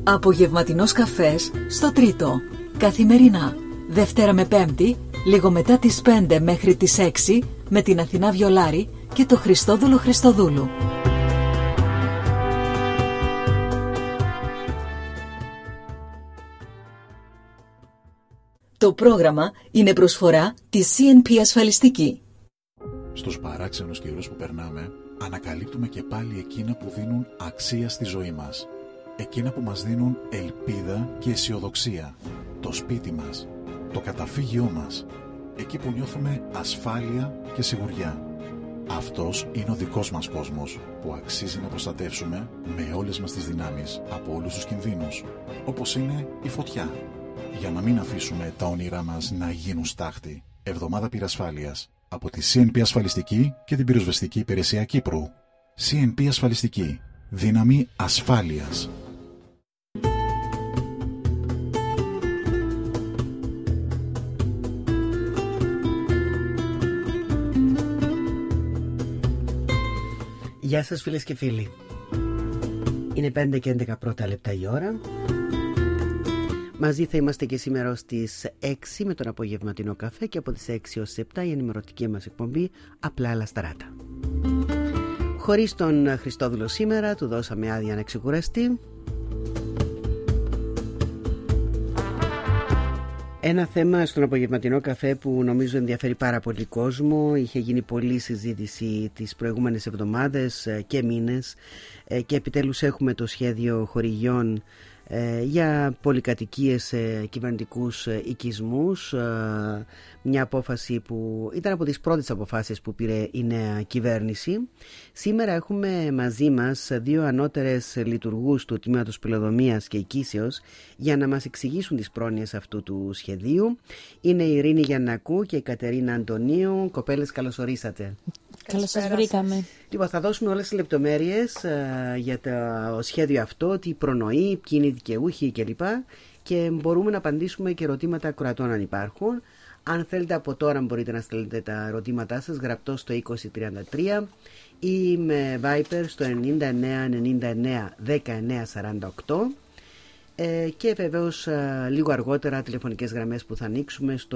Απογευματινός καφές στο Τρίτο. Καθημερινά, Δευτέρα με Πέμπτη, λίγο μετά τις 5 μέχρι τις 6, με την Αθηνά Βιολάρη και το Χριστόδουλο Χριστοδούλου. Το πρόγραμμα είναι προσφορά της CNP Ασφαλιστική. Στους παράξενους καιρούς που περνάμε, ανακαλύπτουμε και πάλι εκείνα που δίνουν αξία στη ζωή μας. Εκείνα που μας δίνουν ελπίδα και αισιοδοξία. Το σπίτι μας, το καταφύγιό μας. Εκεί που νιώθουμε ασφάλεια και σιγουριά. Αυτός είναι ο δικός μας κόσμος, που αξίζει να προστατεύσουμε με όλες μας τις δυνάμεις από όλους τους κινδύνους, όπως είναι η φωτιά. Για να μην αφήσουμε τα όνειρά μας να γίνουν στάχτη. Εβδομάδα πυρασφάλειας από τη CNP Ασφαλιστική και την Πυροσβεστική Υπηρεσία Κύπρου. CNP Ασφαλιστική. Δύναμη ασφάλειας. Γεια σας φίλες και φίλοι. Είναι 5 και 11 πρώτα λεπτά η ώρα. Μαζί θα είμαστε και σήμερα στις 6 με τον απογευματινό καφέ και από τις 6 ως 7 η ενημερωτική μας εκπομπή Απλά αλλά σταράτα. Χωρίς τον Χριστόδουλο σήμερα, του δώσαμε άδεια να ξεκουραστεί. Ένα θέμα στον απογευματινό καφέ που νομίζω ενδιαφέρει πάρα πολύ κόσμο. Είχε γίνει πολλή συζήτηση τις προηγούμενες εβδομάδες και μήνες και επιτέλους έχουμε το σχέδιο χορηγιών για πολυκατοικίες κυβερνητικούς οικισμούς, μια απόφαση που ήταν από τις πρώτες αποφάσεις που πήρε η νέα κυβέρνηση. Σήμερα έχουμε μαζί μας δύο ανώτερες λειτουργούς του Τμήματος Πυλοδομίας και Οικίσεως για να μας εξηγήσουν τις πρόνοιες αυτού του σχεδίου. Είναι η Ειρήνη Γιαννακού και η Κατερίνα Αντωνίου. Κοπέλες, καλώς ορίσατε. Καλώς σας βρήκαμε. Λοιπόν, θα δώσουμε όλες τις λεπτομέρειες για το σχέδιο αυτό, τι προνοεί, ποιοι είναι οι δικαιούχοι κλπ. Και μπορούμε να απαντήσουμε και ερωτήματα ακροατών αν υπάρχουν. Αν θέλετε από τώρα μπορείτε να στέλνετε τα ερωτήματά σας γραπτό στο 2033 ή με Viper στο 9999 1948 και βεβαίως λίγο αργότερα τηλεφωνικές γραμμές που θα ανοίξουμε στο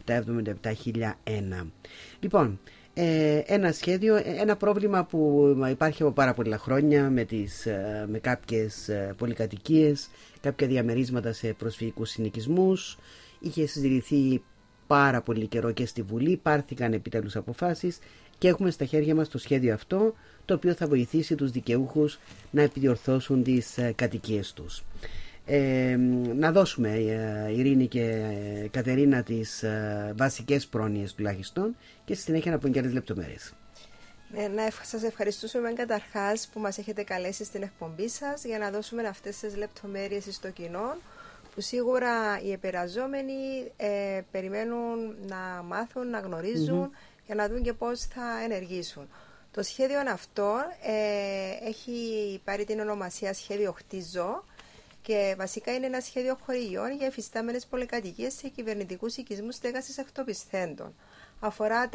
7777 Λοιπόν, ένα σχέδιο, ένα πρόβλημα που υπάρχει από πάρα πολλά χρόνια με κάποιες πολυκατοικίες, κάποια διαμερίσματα σε προσφυγικούς συνοικισμούς. Είχε συζητηθεί πάρα πολύ καιρό και στη Βουλή, πάρθηκαν επιτέλους αποφάσεις και έχουμε στα χέρια μας το σχέδιο αυτό, το οποίο θα βοηθήσει τους δικαιούχους να επιδιορθώσουν τις κατοικίες τους. Να δώσουμε, Ειρήνη και Κατερίνα, τις βασικές πρόνοιες τουλάχιστον και στη συνέχεια να πούμε και άλλες λεπτομέρειες. Σας ευχαριστούμε καταρχάς που μας έχετε καλέσει στην εκπομπή σας για να δώσουμε αυτές τις λεπτομέρειες στο κοινό, που σίγουρα οι επεραζόμενοι περιμένουν να μάθουν, να γνωρίζουν για να δουν και πώς θα ενεργήσουν. Το σχέδιο αυτό έχει πάρει την ονομασία Σχέδιο Χτίζω και βασικά είναι ένα σχέδιο χορηγιών για εφιστάμενες πολυκατοικίες σε κυβερνητικούς οικισμούς στέγασης εκτοπισθέντων. Αφορά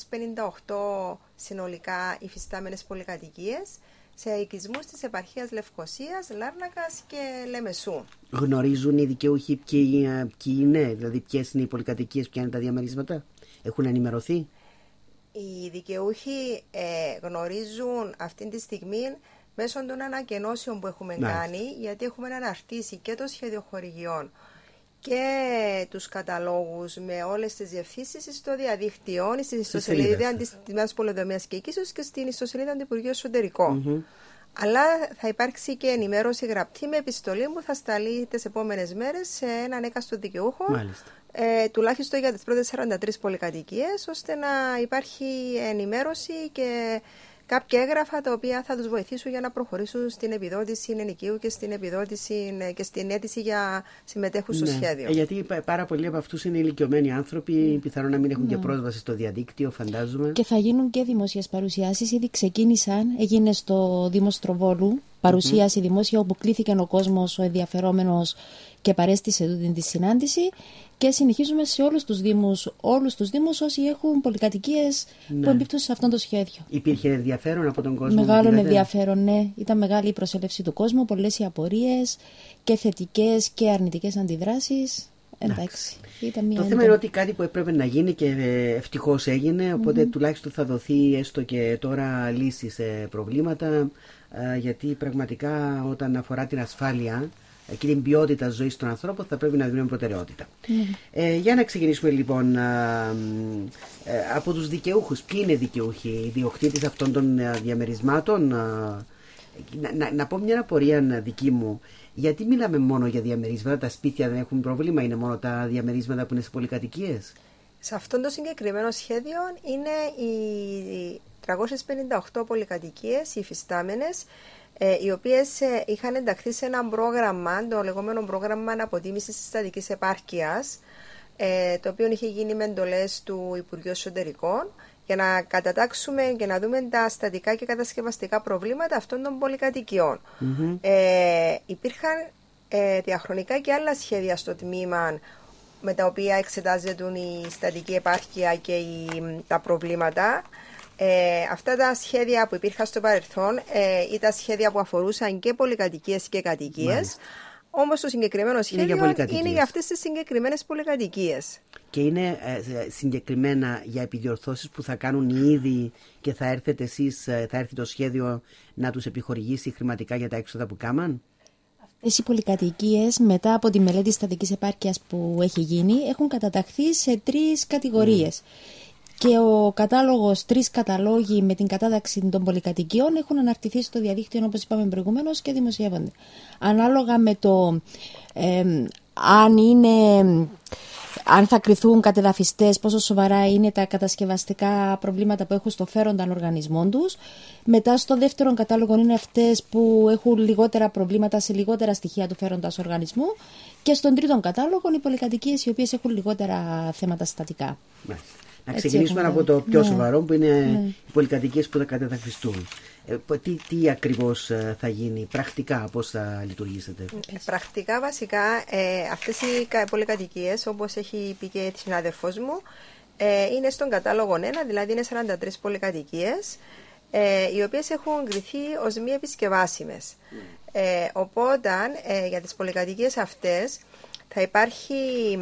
358 συνολικά υφιστάμενες πολυκατοικίες σε οικισμούς της επαρχίας Λευκωσίας, Λάρνακας και Λεμεσού. Γνωρίζουν οι δικαιούχοι ποιοι είναι, δηλαδή ποιες είναι οι πολυκατοικίες, ποια είναι τα διαμερίσματα? Έχουν ενημερωθεί? Οι δικαιούχοι γνωρίζουν αυτή τη στιγμή μέσω των ανακοινώσεων που έχουμε κάνει, γιατί έχουμε αναρτήσει και το σχέδιο χορηγιών και τους καταλόγους με όλες τις διευθύνσεις στο διαδίκτυο, στην ιστοσελίδα της Τμήματος Πολυοδομίας και Οικίσεως και στην ιστοσελίδα του Υπουργείου Εσωτερικών. Αλλά θα υπάρξει και ενημέρωση γραπτή με επιστολή που θα σταλεί τις επόμενες μέρες σε έναν έκαστο δικαιούχο, τουλάχιστον για τις πρώτες 43 πολυκατοικίες, ώστε να υπάρχει ενημέρωση και κάποια έγγραφα τα οποία θα τους βοηθήσουν για να προχωρήσουν στην επιδότηση ενοικίου και στην επιδότηση και στην αίτηση για συμμετέχουν στο σχέδιο. Γιατί πάρα πολλοί από αυτούς είναι ηλικιωμένοι άνθρωποι, πιθανόν να μην έχουν και πρόσβαση στο διαδίκτυο, φαντάζομαι. Και θα γίνουν και δημόσιες παρουσιάσεις, ήδη ξεκίνησαν, έγινε στο Δήμο Στροβόλου παρουσίαση δημόσια, όπου κλήθηκε ο κόσμος, ο ενδιαφερόμενος, και παρέστησε τη συνάντηση. Και συνεχίζουμε σε όλους τους δήμους όσοι έχουν πολυκατοικίες που εμπίπτουν σε αυτό το σχέδιο. Υπήρχε ενδιαφέρον από τον κόσμο? Μεγάλο ενδιαφέρον, ναι. Ήταν μεγάλη η προσέλευση του κόσμου, πολλές οι απορίες και θετικές και αρνητικές αντιδράσεις. Εντάξει. Το θέμα είναι ότι κάτι που έπρεπε να γίνει και ευτυχώς έγινε, οπότε τουλάχιστον θα δοθεί έστω και τώρα λύση σε προβλήματα, γιατί πραγματικά όταν αφορά την ασφάλεια και την ποιότητα ζωής των ανθρώπων θα πρέπει να δίνουμε προτεραιότητα. Για να ξεκινήσουμε λοιπόν από τους δικαιούχους. Ποιοι είναι δικαιούχοι, οι ιδιοκτήτες αυτών των διαμερισμάτων? Να πω μια απορία δική μου. Γιατί μιλάμε μόνο για διαμερίσματα? Τα σπίτια δεν έχουν πρόβλημα, είναι μόνο τα διαμερίσματα που είναι σε πολυκατοικίες? Σε αυτό το συγκεκριμένο σχέδιο είναι οι 358 πολυκατοικίες, οι υφιστάμενες, οι οποίες είχαν ενταχθεί σε ένα πρόγραμμα, το λεγόμενο πρόγραμμα αποτίμησης της στατικής επάρκειας, το οποίο είχε γίνει με εντολές του Υπουργείου Εσωτερικών, για να κατατάξουμε και να δούμε τα στατικά και κατασκευαστικά προβλήματα αυτών των πολυκατοικιών. Υπήρχαν διαχρονικά και άλλα σχέδια στο τμήμα με τα οποία εξετάζεται η στατική επάρκεια και τα προβλήματα. Αυτά τα σχέδια που υπήρχαν στο παρελθόν ήταν σχέδια που αφορούσαν και πολυκατοικίες και κατοικίες. Όμως το συγκεκριμένο σχέδιο είναι για αυτές τις συγκεκριμένες πολυκατοικίες. Και είναι συγκεκριμένα για επιδιορθώσεις που θα κάνουν οι ίδιοι και θα έρθετε εσείς, θα έρθει το σχέδιο να τους επιχορηγήσει χρηματικά για τα έξοδα που κάμαν? Αυτές οι πολυκατοικίες, μετά από τη μελέτη στατικής επάρκειας που έχει γίνει, έχουν καταταχθεί σε 3 κατηγορίες. Και ο κατάλογος, 3 καταλόγοι με την κατάταξη των πολυκατοικιών έχουν αναρτηθεί στο διαδίκτυο, όπως είπαμε προηγουμένως, και δημοσιεύονται. Ανάλογα με το αν θα κριθούν κατεδαφιστές, πόσο σοβαρά είναι τα κατασκευαστικά προβλήματα που έχουν στο φέρονταν οργανισμών τους. Μετά στο δεύτερο κατάλογο είναι αυτές που έχουν λιγότερα προβλήματα σε λιγότερα στοιχεία του φέροντας οργανισμού. Και στον τρίτον κατάλογο οι πολυκατοικίες οι οποίες έχουν λιγότερα θέματα στατικά. Να ξεκινήσουμε από το πιο σοβαρό, που είναι οι πολυκατοικίες που θα κατεδαφιστούν. Τι ακριβώς θα γίνει πρακτικά, πώς θα λειτουργήσετε? Πρακτικά βασικά αυτές οι πολυκατοικίες, όπως έχει πει και η συνάδελφός μου, είναι στον κατάλογο 1, δηλαδή είναι 43 πολυκατοικίες, οι οποίες έχουν κριθεί ως μη επισκευάσιμες. Οπότε για τις πολυκατοικίες αυτές θα υπάρχει,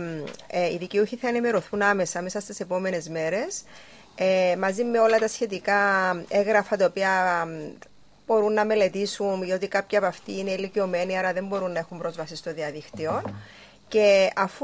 οι δικαιούχοι θα ενημερωθούν άμεσα μέσα στις επόμενες μέρες, μαζί με όλα τα σχετικά έγγραφα τα οποία μπορούν να μελετήσουν, γιατί κάποιοι από αυτοί είναι ηλικιωμένοι, άρα δεν μπορούν να έχουν πρόσβαση στο διαδίκτυο. Και αφού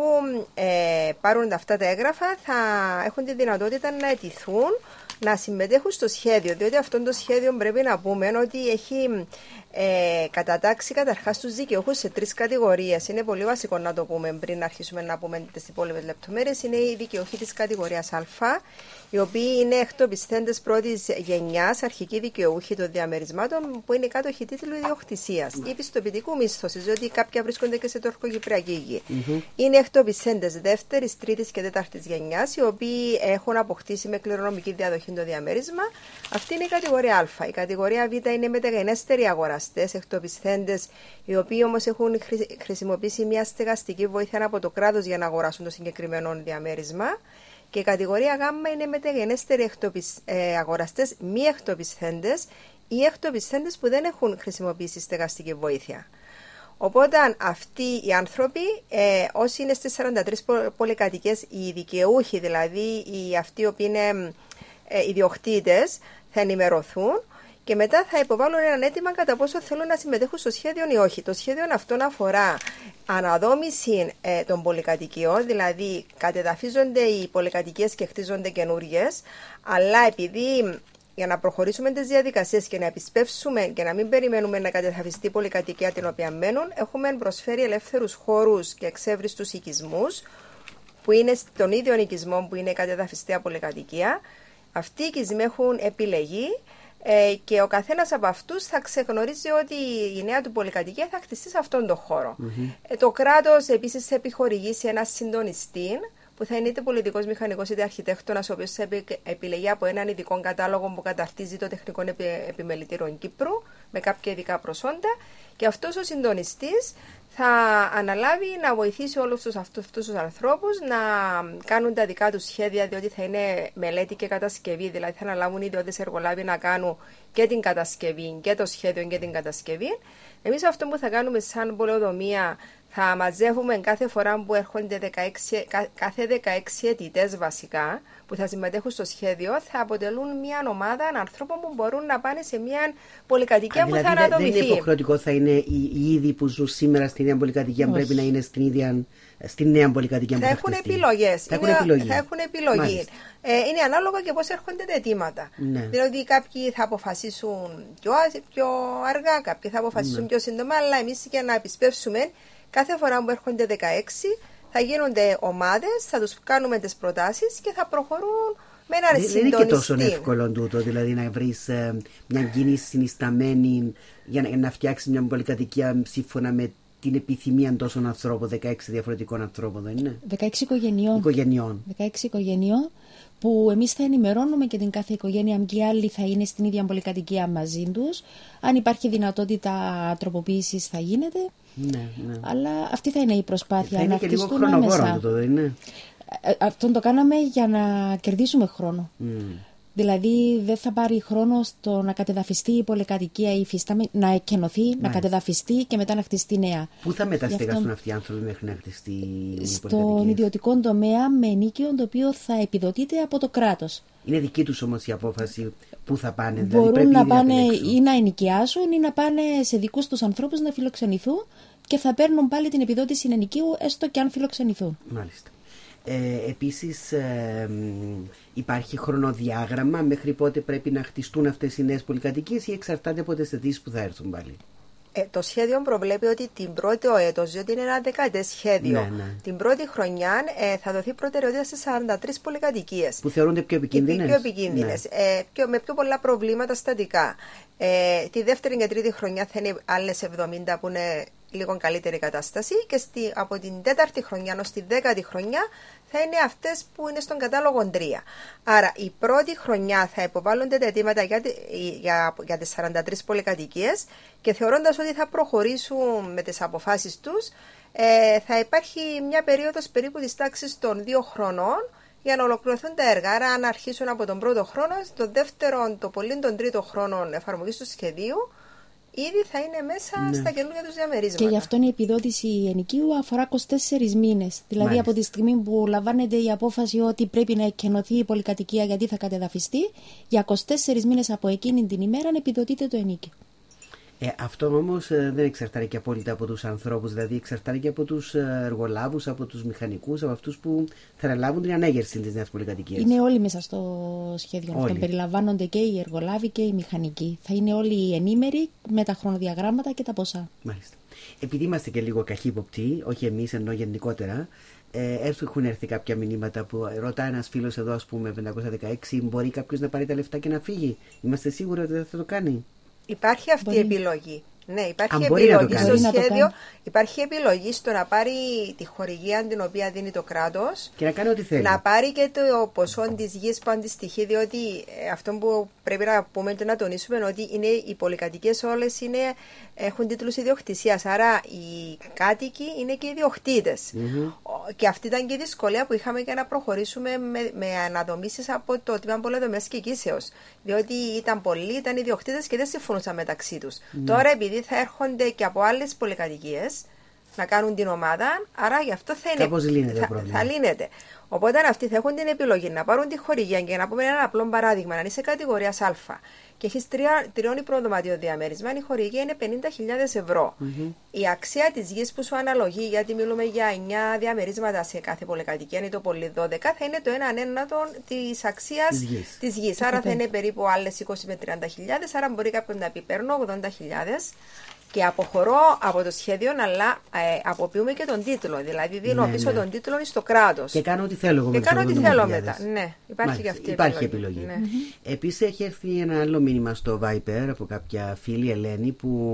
πάρουν αυτά τα έγγραφα, θα έχουν τη δυνατότητα να αιτηθούν να συμμετέχουν στο σχέδιο, διότι αυτό το σχέδιο πρέπει να πούμε ότι έχει κατατάξει καταρχάς τους δικαιούχους σε 3 κατηγορίες. Είναι πολύ βασικό να το πούμε πριν να αρχίσουμε να πούμε τις υπόλοιπες λεπτομέρειες. Είναι οι δικαιούχοι της κατηγορίας Α, οι οποίοι είναι εκτοπισθέντες πρώτης γενιάς, αρχικοί δικαιούχοι των διαμερισμάτων, που είναι κάτοχοι τίτλου ιδιοκτησίας ή πιστοποιητικού μίσθωσης, διότι κάποια βρίσκονται και σε τουρκοκυπριακή γη. Είναι εκτοπισθέντες δεύτερης, τρίτης και τέταρτης γενιάς, οι οποίοι έχουν αποκτήσει με κληρονομική διαδοχή το διαμέρισμα. Αυτή είναι η κατηγορία Α. Η κατηγορία Β είναι μεταγενέστεροι αγοραστές, εκτοπισθέντες, οι οποίοι όμως έχουν χρησιμοποιήσει μια στεγαστική βοήθεια από το κράτος για να αγοράσουν το συγκεκριμένο διαμέρισμα. Και η κατηγορία Γ είναι μεταγενέστεροι αγοραστές μη εκτοπισθέντες ή εκτοπισθέντες που δεν έχουν χρησιμοποιήσει στεγαστική βοήθεια. Οπότε αυτοί οι άνθρωποι, όσοι είναι στις 43 πολυκατοικίες, οι δικαιούχοι δηλαδή, αυτοί οι οποίοι είναι ιδιοκτήτες, θα ενημερωθούν και μετά θα υποβάλουν ένα αίτημα κατά πόσο θέλουν να συμμετέχουν στο σχέδιο ή όχι. Το σχέδιο αυτό αφορά αναδόμηση των πολυκατοικιών, δηλαδή κατεδαφίζονται οι πολυκατοικίες και χτίζονται καινούριες, αλλά επειδή για να προχωρήσουμε τις διαδικασίες και να επισπεύσουμε και να μην περιμένουμε να κατεδαφιστεί η πολυκατοικία την οποία μένουν, έχουμε προσφέρει ελεύθερους χώρους και εξεύρυστους οικισμούς, που είναι στον ίδιο οικισμό που είναι κατεδαφιστή πολυκατοικία. Αυτοί οι οικισμοί έχουν επιλεγεί και ο καθένας από αυτούς θα ξεγνωρίζει ότι η νέα του πολυκατοικία θα χτιστεί σε αυτόν τον χώρο. Το κράτος επίσης θα επιχορηγήσει ένα συντονιστή που θα είναι είτε πολιτικός μηχανικός είτε αρχιτέκτονας, ο οποίος θα επιλεγεί από έναν ειδικό κατάλογο που καταρτίζει το Τεχνικό Επιμελητήριο Κύπρου με κάποια ειδικά προσόντα, και αυτός ο συντονιστής θα αναλάβει να βοηθήσει όλους αυτούς τους ανθρώπους να κάνουν τα δικά τους σχέδια, διότι θα είναι μελέτη και κατασκευή, δηλαδή θα αναλάβουν οι ιδιώτες εργολάβοι να κάνουν και την κατασκευή και το σχέδιο και την κατασκευή. Εμείς αυτό που θα κάνουμε σαν πολεοδομία, θα μαζεύουμε κάθε φορά που έρχονται κάθε 16 αιτητές βασικά που θα συμμετέχουν στο σχέδιο, θα αποτελούν μια ομάδα ανθρώπων που μπορούν να πάνε σε μια πολυκατοικία που θα αναδομηθεί. Δεν είναι υποχρεωτικό, θα είναι οι ίδιοι που ζουν σήμερα στην νέα πολυκατοικία, πρέπει να είναι στην νέα πολυκατοικία που θα έχουν επιλογές. Θα έχουν επιλογή. Είναι ανάλογα και πώς έρχονται τα αιτήματα. Ναι. Δηλαδή κάποιοι θα αποφασίσουν πιο αργά, κάποιοι θα αποφασίσουν πιο σύντομα, αλλά εμείς για να επισπεύσουμε, κάθε φορά που έρχονται 16 θα γίνονται ομάδες, θα τους κάνουμε τις προτάσεις και θα προχωρούν με έναν συντονιστή. Δεν είναι και τόσο εύκολο τούτο, δηλαδή να βρεις μια κίνηση συνισταμένη για να φτιάξεις μια πολυκατοικία σύμφωνα με την επιθυμία τόσων ανθρώπων, 16 διαφορετικών ανθρώπων, δεν είναι? 16 οικογενειών. 16 οικογενειών που εμείς θα ενημερώνουμε και την κάθε οικογένεια, αν και οι άλλοι θα είναι στην ίδια πολυκατοικία μαζί τους. Αν υπάρχει δυνατότητα τροποποίησης θα γίνεται. Ναι. Αλλά αυτή θα είναι η προσπάθεια. Θα είναι και λίγο χρονοβόρο αυτό, δεν είναι? Αυτό το κάναμε για να κερδίσουμε χρόνο. Δηλαδή δεν θα πάρει χρόνο στο να κατεδαφιστεί η πολυκατοικία, να εκκαινωθεί, να κατεδαφιστεί και μετά να χτιστεί νέα. Πού θα μεταστεγαστούν αυτοί οι άνθρωποι μέχρι να χτιστεί η πολυκατοικία? Στον ιδιωτικό τομέα με ενοίκιο το οποίο θα επιδοτείται από το κράτος. Είναι δική τους όμως η απόφαση πού θα πάνε? Μπορούν δηλαδή να πάνε ή να ενοικιάσουν ή να πάνε σε δικούς τους ανθρώπους να φιλοξενηθούν και θα παίρνουν πάλι την επιδότηση ενοικίου έστω και αν φιλοξενηθούν. Μάλιστα. Επίσης υπάρχει χρονοδιάγραμμα μέχρι πότε πρέπει να χτιστούν αυτές οι νέες πολυκατοικίες ή εξαρτάται από τις αιτήσεις που θα έρθουν πάλι? Το σχέδιο προβλέπει ότι την πρώτη έτος, διότι είναι ένα δεκαετές σχέδιο, την πρώτη χρονιά θα δοθεί προτεραιότητα σε 43 πολυκατοικίες. Που θεωρούνται πιο επικίνδυνες. Πιο επικίνδυνες, με πιο πολλά προβλήματα στατικά. Τη δεύτερη και τρίτη χρονιά θα είναι άλλες 70 που είναι λίγο καλύτερη κατάσταση και από την τέταρτη χρονιά ως τη 10η χρονιά θα είναι αυτές που είναι στον κατάλογο 3. Άρα η πρώτη χρονιά θα υποβάλλονται τα αιτήματα για τις 43 πολυκατοικίες και θεωρώντας ότι θα προχωρήσουν με τις αποφάσεις τους, θα υπάρχει μια περίοδος περίπου της τάξης των 2 χρονών για να ολοκληρωθούν τα έργα. Άρα αν αρχίσουν από τον πρώτο χρόνο, το δεύτερο, το πολύ τον τρίτο χρόνο εφαρμογής του σχεδίου, ήδη θα είναι μέσα στα καινούργια τους διαμερίσματα. Και γι' αυτό η επιδότηση ενοικίου αφορά 24 μήνες. Δηλαδή Μάλιστα. από τη στιγμή που λαμβάνεται η απόφαση ότι πρέπει να εκκαινωθεί η πολυκατοικία γιατί θα κατεδαφιστεί, για 24 μήνες από εκείνη την ημέρα επιδοτείται το ενοίκιο. Αυτό όμως δεν εξαρτάται και απόλυτα από τους ανθρώπους, δηλαδή εξαρτάται και από τους εργολάβους, από τους μηχανικούς, από αυτούς που θα αναλάβουν την ανέγερση της νέας πολυκατοικίας. Είναι όλοι μέσα στο σχέδιο αυτό. Περιλαμβάνονται και οι εργολάβοι και οι μηχανικοί. Θα είναι όλοι ενήμεροι με τα χρονοδιαγράμματα και τα ποσά. Μάλιστα. Επειδή είμαστε και λίγο καχύποπτοι, όχι εμείς ενώ γενικότερα, έχουν έρθει κάποια μηνύματα που ρωτάει ένας φίλος εδώ, ας πούμε, 516, μπορεί κάποιος να πάρει τα λεφτά και να φύγει? Είμαστε σίγουροι ότι δεν θα το κάνει? Υπάρχει αυτή η επιλογή. Ναι, υπάρχει επιλογή στο σχέδιο. Υπάρχει επιλογή στο να πάρει τη χορηγία την οποία δίνει το κράτος και να κάνει ό,τι θέλει. Να πάρει και το ποσό της γης που αντιστοιχεί, διότι αυτό που πρέπει να πούμε και να τονίσουμε είναι ότι είναι, οι πολυκατοικίες όλες έχουν τίτλους ιδιοκτησίας. Άρα οι κάτοικοι είναι και ιδιοκτήτες. Και αυτή ήταν και η δυσκολία που είχαμε για να προχωρήσουμε με αναδομήσεις από το τμήμα πολεοδομίας και οικήσεως. Διότι ήταν πολλοί, ήταν ιδιοκτήτες και δεν συμφωνούσαν μεταξύ τους. Τώρα, επειδή θα έρχονται και από άλλες πολυκατοικίες να κάνουν την ομάδα, άρα γι' αυτό θα λύνεται. Οπότε αυτοί θα έχουν την επιλογή να πάρουν τη χορηγία και να πούμε ένα απλό παράδειγμα, αν είσαι κατηγορίας Α και έχεις 3 υπνοδωματιο διαμέρισμα, η χορηγία είναι 50.000 ευρώ. Η αξία της γης που σου αναλογεί, γιατί μιλούμε για 9 διαμερίσματα σε κάθε πολυκατοικία, είναι το πολύ 12, θα είναι το 1/9 της αξίας της γης. Άρα θα είναι περίπου άλλες 20 με 30.000, άρα μπορεί κάποιον να πει παίρνω 80.000. Και αποχωρώ από το σχέδιο, αλλά αποποιούμε και τον τίτλο. Δηλαδή, δίνω πίσω τον τίτλο στο κράτος. Και κάνω ό,τι θέλω εγώ. Και κάνω ό,τι θέλω μετά. Ναι, υπάρχει και αυτή η επιλογή. Ναι. Επίσης, έχει έρθει ένα άλλο μήνυμα στο Viper από κάποια φίλη, Ελένη,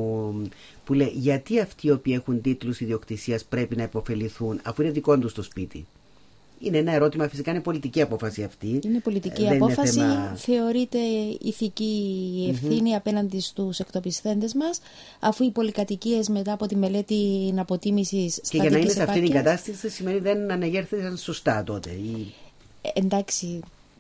που λέει γιατί αυτοί οι οποίοι έχουν τίτλους ιδιοκτησίας πρέπει να υποφεληθούν, αφού είναι δικό τους το σπίτι. είναι ένα ερώτημα, φυσικά είναι πολιτική απόφαση αυτή. Είναι πολιτική απόφαση, θεωρείται ηθική ευθύνη απέναντι στους εκτοπισθέντες μας, αφού οι πολυκατοικίες μετά από τη μελέτη αποτίμησης στατικής επάρκειας. Και για να είναι σε αυτή την κατάσταση σημαίνει δεν αναγέρθηκαν σωστά τότε. Εντάξει.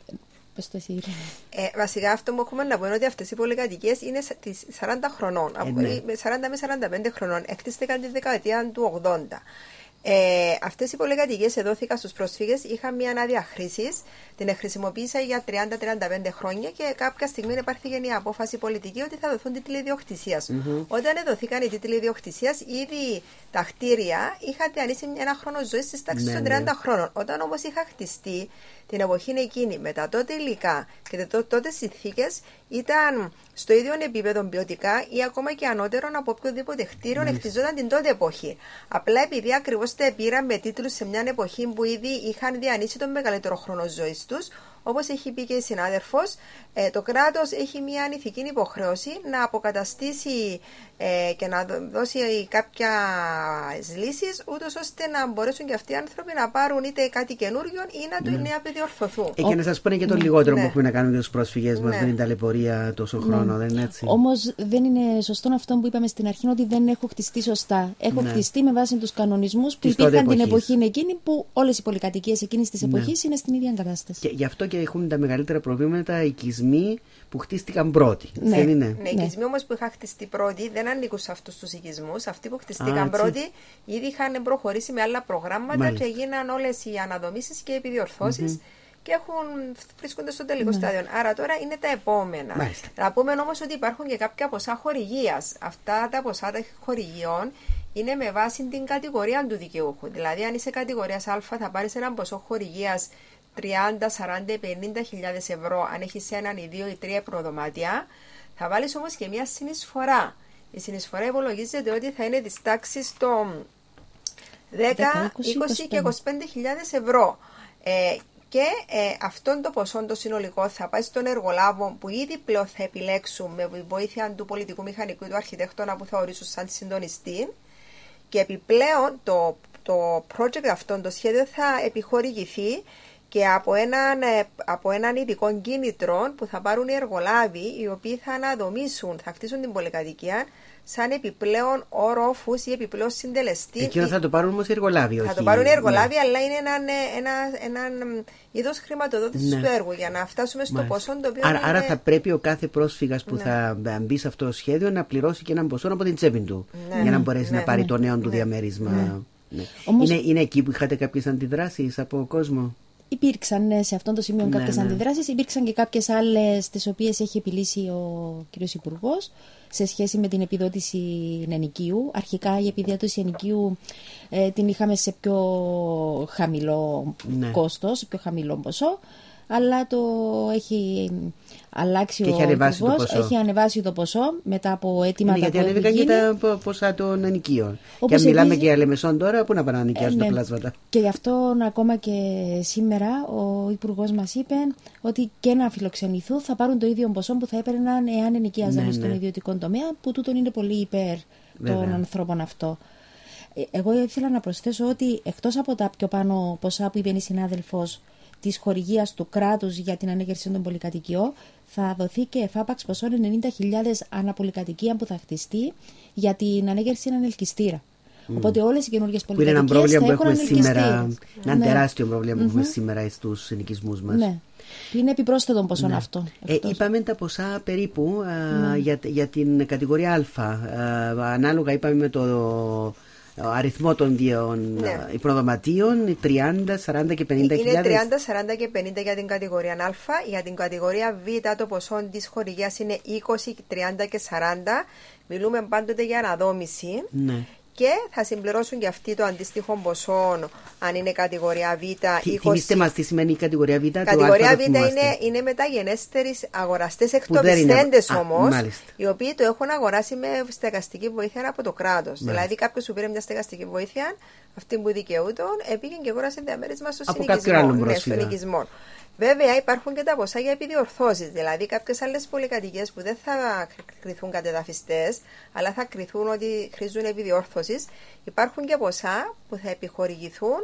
Βασικά αυτό που έχουμε να πούμε είναι ότι αυτές οι πολυκατοικίες είναι 40 χρονών, 40 με 45 χρονών, εκτίστηκαν τη δεκαετία του 80. Αυτές οι πολυκατοικίες εδόθηκαν στους πρόσφυγες, είχαν μια άδεια χρήσης, την χρησιμοποίησαν για 30-35 χρόνια και κάποια στιγμή υπάρθηκε η απόφαση πολιτική ότι θα δοθούν τίτλοι ιδιοκτησίας. Όταν εδοθήκαν οι τίτλοι ιδιοκτησίας, ήδη τα κτίρια είχαν διανύσει ένα χρόνο ζωής στις τάξεις των 30 χρόνων. Όταν όμως είχαν χτιστεί την εποχή εκείνη, με τα τότε υλικά και τότε συνθήκες, ήταν στο ίδιο επίπεδο ποιοτικά ή ακόμα και ανώτερο από οποιοδήποτε κτίριο εκτιζόταν την τότε εποχή. Απλά επειδή ακριβώς τα πήραν με τίτλους σε μια εποχή που ήδη είχαν διανύσει τον μεγαλύτερο χρόνο ζωής τους, όπως έχει πει και η συνάδελφος, το κράτος έχει μια ηθική υποχρέωση να αποκαταστήσει και να δώσει κάποιες λύσεις, ούτως ώστε να μπορέσουν και αυτοί οι άνθρωποι να πάρουν είτε κάτι καινούριο ή να επιδιορθωθούν. Και να σας πω και το λιγότερο που έχουμε να κάνουμε για τους πρόσφυγες μας, δεν είναι ταλαιπωρία τόσο χρόνο, δεν είναι έτσι? Όμως δεν είναι σωστό αυτό που είπαμε στην αρχή, ότι δεν έχω χτιστεί σωστά. Έχω χτιστεί με βάση τους κανονισμούς που υπήρχαν την εποχή εκείνη, που όλες οι πολυκατοικίες εκείνης της εποχής είναι στην ίδια κατάσταση. Και γι' αυτό και έχουν τα μεγαλύτερα προβλήματα οι οικισμοί που χτίστηκαν πρώτοι. Δεν είναι? Ναι, οι οικισμοί όμως που είχαν χτιστεί πρώτοι δεν ανήκουν σε αυτούς τους οικισμούς. Αυτοί που χτιστήκαν πρώτοι ήδη είχαν προχωρήσει με άλλα προγράμματα και έγιναν όλες οι αναδομήσεις και επιδιορθώσεις και βρίσκονται στο τελικό στάδιο. Άρα τώρα είναι τα επόμενα. Να πούμε όμως ότι υπάρχουν και κάποια ποσά χορηγίας. Αυτά τα ποσά χορηγιών είναι με βάση την κατηγορία του δικαιούχου. Δηλαδή, αν είσαι κατηγορίας Α, θα πάρεις ένα ποσό χορηγίας 30, 40, 50.000 ευρώ αν έχεις έναν ή 2 ή 3 προδωμάτια. Θα βάλεις όμως και μια συνεισφορά. Η συνεισφορά υπολογίζεται ότι θα είναι της τάξης των 10, 20 και 25.000 ευρώ. Και αυτόν το ποσό το συνολικό θα πάει στον εργολάβο που ήδη πλέον θα επιλέξουν με βοήθεια του πολιτικού μηχανικού ή του αρχιτέκτονα που θα ορίσουν σαν συντονιστή. Και επιπλέον το project αυτό, το σχέδιο θα επιχορηγηθεί και από έναν ειδικό κίνητρο που θα πάρουν οι εργολάβοι, οι οποίοι θα αναδομήσουν, θα χτίσουν την πολυκατοικία σαν επιπλέον όροφους ή επιπλέον συντελεστή. Εκείνο θα το πάρουν όμως οι εργολάβοι, όχι? Θα το πάρουν οι εργολάβοι, αλλά είναι έναν είδος χρηματοδότησης του έργου για να φτάσουμε στο ποσό το οποίο. Άρα θα πρέπει ο κάθε πρόσφυγας που θα μπει σε αυτό το σχέδιο να πληρώσει και έναν ποσό από την τσέπη του για να μπορέσει να πάρει το νέο του διαμέρισμα. Όμως... Είναι εκεί που είχατε κάποιες αντιδράσεις από κόσμο? Υπήρξαν σε αυτό το σημείο κάποιες αντιδράσεις. Υπήρξαν και κάποιες άλλες τις οποίες έχει επιλύσει ο κ. Υπουργός σε σχέση με την επιδότηση ενοικίου. Αρχικά η επιδότηση ενοικίου την είχαμε σε πιο χαμηλό κόστος, πιο χαμηλό ποσό, αλλά το έχει αλλάξει ο Υπουργός, έχει ανεβάσει το ποσό μετά από αίτηματα που έχουν γίνει. Γιατί ανέβηκαν και τα ποσά των ενοικίων. Και αν μιλάμε και για Λεμεσόν τώρα, πού να πάνε να νοικιάσουν τα πλάσματα? Και γι' αυτό ακόμα και σήμερα ο Υπουργός μας είπε ότι και να φιλοξενηθούν θα πάρουν το ίδιο ποσό που θα έπαιρναν εάν ενοικιάζαν στον ιδιωτικό τομέα, που τούτον είναι πολύ υπέρ των ανθρώπων αυτό. Εγώ ήθελα να προσθέσω ότι εκτός από τα πιο πάνω ποσά που είπε η συνάδελφος της χορηγίας του κράτους για την ανέγερση των πολυκατοικιών, θα δοθεί και εφάπαξ ποσό 90.000 αναπολυκατοικία που θα χτιστεί για την ανέγερση έναν ελκυστήρα. Οπότε όλες οι καινούργιες πολυκατοικίες θα έχουν ελκυστήρα. Ένα τεράστιο πρόβλημα που έχουμε σήμερα στους ενοικισμούς μας. Ναι. Είναι επιπρόσθετο ποσό αυτό. Είπαμε τα ποσά περίπου για την κατηγορία Α. Ανάλογα είπαμε με το αριθμό των προδωματίων, 30, 40 και 50.000. Είναι 30, 40 και 50 για την κατηγορία Α. Για την κατηγορία Β το ποσό της χορηγίας είναι 20, 30 και 40. Μιλούμε πάντοτε για αναδόμηση. Και θα συμπληρώσουν και αυτοί το αντίστοιχο ποσό αν είναι κατηγορία Β. Θυμίστε μας τι σημαίνει η κατηγορία Β. Κατηγορία Β είναι μεταγενέστερες αγοραστές εκτοπιστέντες όμως, οι οποίοι το έχουν αγοράσει με στεγαστική βοήθεια από το κράτος. Δηλαδή κάποιος που πήρε μια στεγαστική βοήθεια, αυτή που δικαιούτον, πήγαινε και αγόρασε διαμέρισμα στο συνοικισμό. Βέβαια, υπάρχουν και τα ποσά για επιδιορθώσεις. Δηλαδή, κάποιες άλλες πολυκατοικίες που δεν θα κριθούν κατεδαφιστές, αλλά θα κριθούν ότι χρήζουν επιδιόρθωσης. Υπάρχουν και ποσά που θα επιχορηγηθούν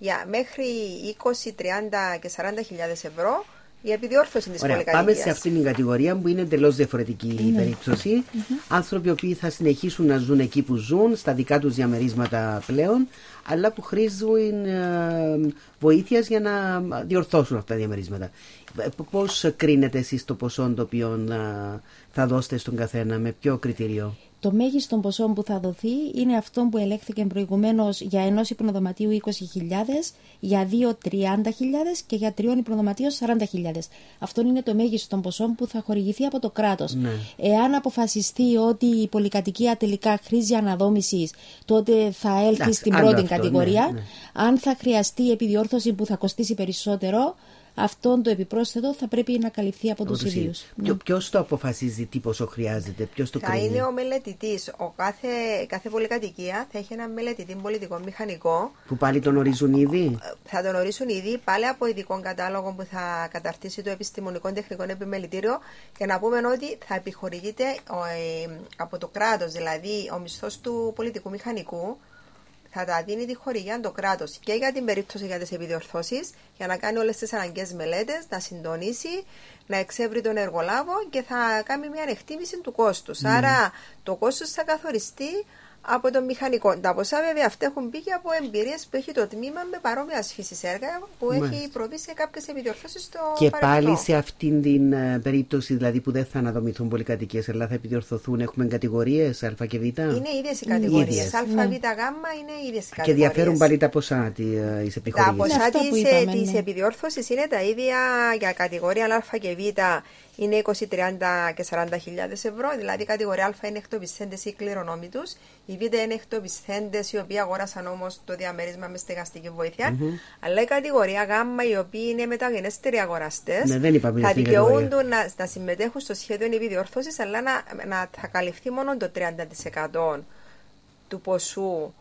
μέχρι 20, 30 και 40.000 ευρώ η επιδιόρθωση της πολυκατοικίας. Πάμε σε αυτήν την κατηγορία που είναι εντελώς διαφορετική η περίπτωση. Άνθρωποι οι οποίοι θα συνεχίσουν να ζουν εκεί που ζουν, στα δικά τους διαμερίσματα πλέον, αλλά που χρήζουν βοήθειας για να διορθώσουν αυτά τα διαμερίσματα. Πώς κρίνετε εσείς το ποσό το οποίο θα δώσετε στον καθένα, με ποιο κριτήριο? Το μέγιστο ποσό που θα δοθεί είναι αυτό που ελέγχθηκε προηγουμένως για ενός υπνοδωματίου 20.000, για 2 30.000 και για 3 υπνοδωματίων 40.000. Αυτό είναι το μέγιστο ποσό που θα χορηγηθεί από το κράτος. Ναι. Εάν αποφασιστεί ότι η πολυκατοικία τελικά χρήζει αναδόμησης, τότε θα έλθει στην πρώτη κατηγορία. Ναι. Αν θα χρειαστεί επιδιόρθωση που θα κοστίσει περισσότερο, αυτό το επιπρόσθετο θα πρέπει να καλυφθεί από τους ιδίους. Ποιος το αποφασίζει τι ποσό χρειάζεται, ποιος το κρίνει? Θα είναι ο μελετητής. Κάθε πολυκατοικία θα έχει ένα μελετητή πολιτικό μηχανικό. Που πάλι τον ορίζουν ήδη. Θα τον ορίσουν ήδη πάλι από ειδικό κατάλογο που θα καταρτήσει το Επιστημονικό Τεχνικό Επιμελητήριο, και να πούμε ότι θα επιχορηγείται από το κράτος, δηλαδή ο μισθός του πολιτικού μηχανικού θα τα δίνει τη χορηγία το κράτος και για την περίπτωση για τις επιδιορθώσεις, για να κάνει όλες τις αναγκαίες μελέτες, να συντονίσει, να εξεύρει τον εργολάβο και θα κάνει μια εκτίμηση του κόστους. Άρα το κόστος θα καθοριστεί από τον μηχανικό. Τα ποσά βέβαια αυτά έχουν πει και από εμπειρίες που έχει το τμήμα με παρόμοια φύσης έργα που έχει προβεί σε κάποιες επιδιορθώσεις στο και παρελθόν. πάλι σε αυτήν την περίπτωση, δηλαδή που δεν θα αναδομηθούν πολυκατοικίες, αλλά θα επιδιορθωθούν, έχουμε κατηγορίες Α και Β. Είναι ίδιες οι κατηγορίες. Α, Β, Γ είναι ίδιες οι κατηγορίες. Και διαφέρουν πάλι τα ποσά της επιχορηγίας. Τα ποσά της επιδιόρθωσης είναι τα ίδια για κατηγορία Α και Β. Είναι 20, 30 και 40.000 ευρώ, δηλαδή η κατηγορία Α είναι εκτοπισθέντες ή κληρονόμητους, η Β είναι εκτοπισθέντες οι οποίοι αγόρασαν όμως το διαμέρισμα με στεγαστική βοήθεια, αλλά η κατηγορία Γ, οι οποίοι είναι μεταγενέστεροι αγοραστές, θα δικαιούνται να συμμετέχουν στο σχέδιο επιδιόρθωσης, αλλά να θα καλυφθεί μόνο το 30% του ποσού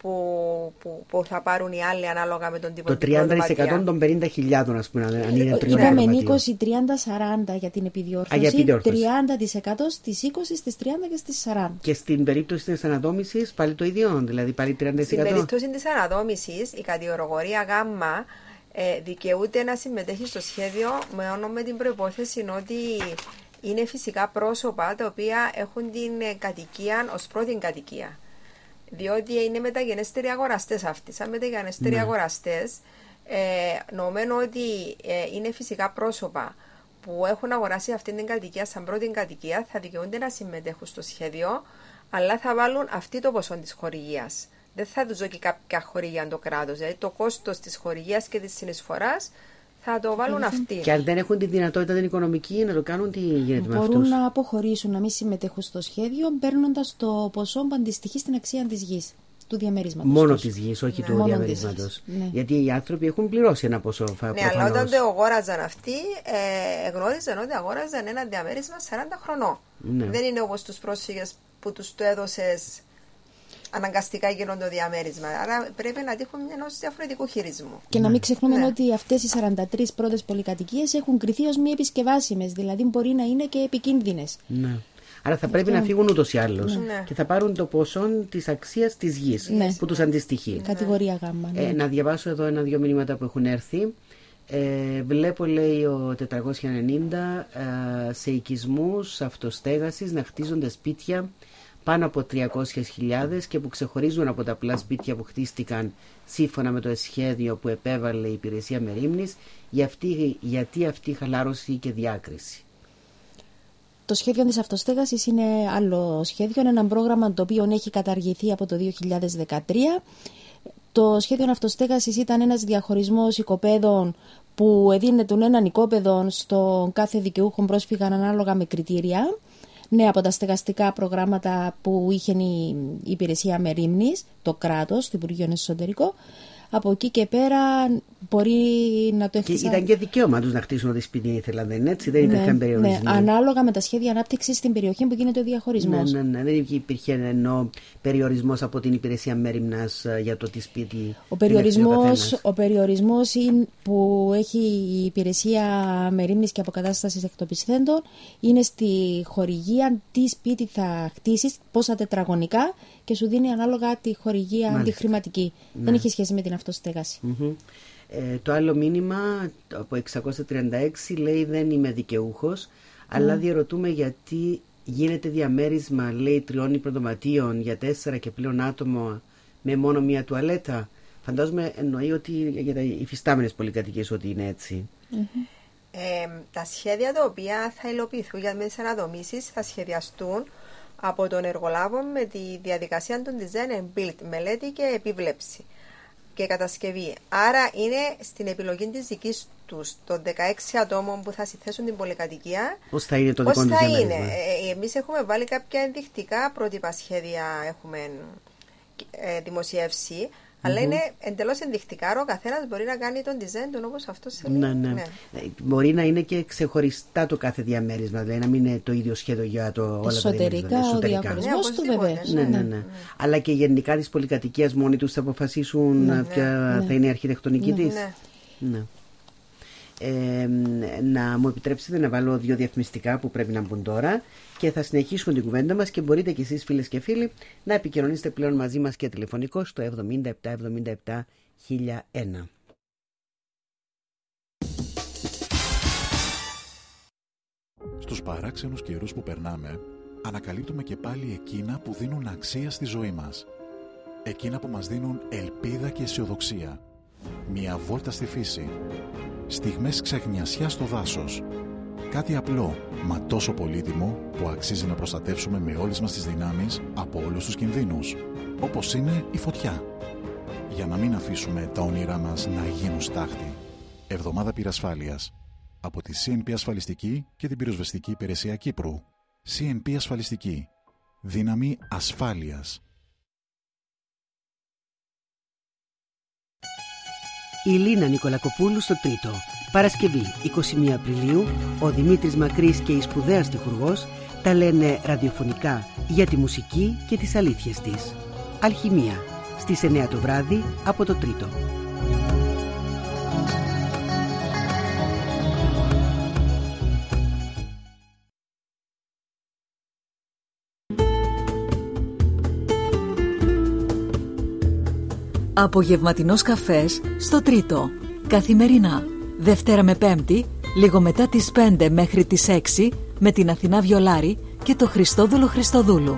που θα πάρουν οι άλλοι ανάλογα με τον τύπο. Το 30% των 50.000, ας πούμε, αν είναι τριών. Είπαμε 20, 30, 40 για την επιδιόρθωση. 30% στις 20, στις 30 και στις 40. Και στην περίπτωση της αναδόμησης πάλι το ίδιο, δηλαδή πάλι 30%. Στην περίπτωση της αναδόμησης, η κατηγορία Γ δικαιούται να συμμετέχει στο σχέδιο μόνο με την προϋπόθεση ότι είναι φυσικά πρόσωπα τα οποία έχουν την κατοικία ως πρώτη κατοικία. Διότι είναι μεταγενέστεροι αγοραστές αυτοί. Σαν μεταγενέστεροι αγοραστές, νομίζουν ότι είναι φυσικά πρόσωπα που έχουν αγοράσει αυτή την κατοικία σαν πρώτη κατοικία, θα δικαιούνται να συμμετέχουν στο σχέδιο, αλλά θα βάλουν αυτή το ποσό της χορηγίας. Δεν θα τους δώσει κάποια χορηγία το κράτος. Δηλαδή το κόστος της χορηγίας και της συνεισφοράς θα το βάλουν αυτοί. Και αν δεν έχουν τη δυνατότητα την οικονομική να το κάνουν, τι γίνεται με αυτούς? Μπορούν να αποχωρήσουν, να μην συμμετέχουν στο σχέδιο, παίρνοντας το ποσό που αντιστοιχεί στην αξία της γης, του διαμερίσματος. Μόνο της γης, όχι του διαμερίσματος. Ναι. Γιατί οι άνθρωποι έχουν πληρώσει ένα ποσό. Ναι, αλλά όταν το αγόραζαν αυτοί, γνώριζαν ότι αγόραζαν ένα διαμέρισμα 40 χρονών. Ναι. Δεν είναι όπως τους πρόσφυγες που τους το έδωσες αναγκαστικά γίνονται το διαμέρισμα. Άρα πρέπει να τύχουν ενός διαφορετικού χειρισμού. Και να μην ξεχνούμε ότι αυτές οι 43 πρώτες πολυκατοικίες έχουν κριθεί ως μη επισκευάσιμες, δηλαδή μπορεί να είναι και επικίνδυνες. Ναι. Άρα θα πρέπει να φύγουν ούτως ή άλλως. Ναι. Και θα πάρουν το ποσό της αξίας της γης που τους αντιστοιχεί. Κατηγορία Γ. Ναι. Να διαβάσω εδώ ένα-δυο μηνύματα που έχουν έρθει. Βλέπω, λέει ο 490, σε οικισμούς αυτοστέγασης να χτίζονται σπίτια πάνω από 300.000 και που ξεχωρίζουν από τα απλά σπίτια που χτίστηκαν σύμφωνα με το σχέδιο που επέβαλε η υπηρεσία μερίμνης. Γιατί αυτή η χαλάρωση και διάκριση? Το σχέδιο της αυτοστέγασης είναι άλλο σχέδιο, είναι ένα πρόγραμμα το οποίο έχει καταργηθεί από το 2013. Το σχέδιο αυτοστέγασης ήταν ένας διαχωρισμός οικοπαίδων που έδινε έναν οικόπεδο στον κάθε δικαιούχο πρόσφυγα ανάλογα με κριτήρια. Ναι, από τα στεγαστικά προγράμματα που είχε η υπηρεσία μερίμνης, το κράτος, το Υπουργείο Εσωτερικό. Από εκεί και πέρα μπορεί να το έχτισαν. Και ήταν και δικαίωμα τους να χτίσουν ό,τι σπίτι ήθελαν, δεν είναι έτσι? Δεν υπήρχαν περιορισμοί. Ναι, ανάλογα με τα σχέδια ανάπτυξης στην περιοχή που γίνεται ο διαχωρισμός. Ναι, δεν υπήρχε περιορισμός από την υπηρεσία μέριμνας για το τι σπίτι. Ο περιορισμός που έχει η υπηρεσία μερίμνης και αποκατάστασης εκτοπισθέντων είναι στη χορηγία τι σπίτι θα χτίσεις, πόσα τετραγωνικά, και σου δίνει ανάλογα τη χορηγία τη χρηματική. Ναι. Δεν έχει σχέση με την την αυτοστέγαση. Το άλλο μήνυμα από 636 λέει δεν είμαι δικαιούχος, αλλά διαρωτούμε γιατί γίνεται διαμέρισμα, λέει, 3 υπνοδωματίων για 4 και πλέον άτομα με μόνο μία τουαλέτα. Φαντάζομαι εννοεί ότι για τα υφιστάμενες πολυκατοικίες ότι είναι έτσι. Τα σχέδια τα οποία θα υλοποιηθούν για τις αναδομήσεις θα σχεδιαστούν από τον εργολάβο με τη διαδικασία των design and build, μελέτη και επίβλεψη και κατασκευή. Άρα είναι στην επιλογή της δικής τους των 16 ατόμων που θα συνθέσουν την πολυκατοικία. Πώς θα είναι το δικό τους διαμέρισμα. Εμείς έχουμε βάλει κάποια ενδεικτικά πρότυπα σχέδια, έχουμε δημοσιεύσει, αλλά είναι εντελώς ενδεικτικά. Ο καθένας μπορεί να κάνει τον design του όπως αυτός θέλει. Ναι. Μπορεί να είναι και ξεχωριστά το κάθε διαμέρισμα, δηλαδή να μην είναι το ίδιο σχέδιο για όλα τα διαμέρισματα. Ο διαχωρισμός του βεβαίως. Ναι. Αλλά και γενικά της πολυκατοικίας μόνοι τους θα αποφασίσουν ποια θα είναι η αρχιτεκτονική της. Ναι. Να μου επιτρέψετε να βάλω 2 διαφημιστικά που πρέπει να μπουν τώρα και θα συνεχίσουμε την κουβέντα μας και μπορείτε και εσείς, φίλες και φίλοι, να επικοινωνήσετε πλέον μαζί μας και τηλεφωνικό στο 7777 1001. Στους παράξενους καιρούς που περνάμε, ανακαλύπτουμε και πάλι εκείνα που δίνουν αξία στη ζωή μας. Εκείνα που μας δίνουν ελπίδα και αισιοδοξία. Μια βόλτα στη φύση. Στιγμές ξεχνιασιάς στο δάσος. Κάτι απλό, μα τόσο πολύτιμο που αξίζει να προστατεύσουμε με όλες μας τις δυνάμεις από όλους τους κινδύνους, όπως είναι η φωτιά. Για να μην αφήσουμε τα όνειρά μας να γίνουν στάχτη. Εβδομάδα πυρασφάλειας. Από τη CNP Ασφαλιστική και την Πυροσβεστική Υπηρεσία Κύπρου. CNP Ασφαλιστική. Δύναμη ασφάλειας. Η Λίνα Νικολακοπούλου στο Τρίτο. Παρασκευή 21 Απριλίου, ο Δημήτρης Μακρύς και η σπουδαία στιχουργός τα λένε ραδιοφωνικά για τη μουσική και τις αλήθειες της. Αλχημία, στις 9 το βράδυ από το Τρίτο. Απογευματινός καφές στο Τρίτο. Καθημερινά, Δευτέρα με Πέμπτη, λίγο μετά τις 5 μέχρι τις 6, με την Αθηνά Βιολάρη και το Χριστόδουλο Χριστοδούλου.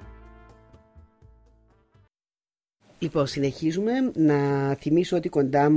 Λοιπόν, συνεχίζουμε. Να θυμίσω ότι κοντά μου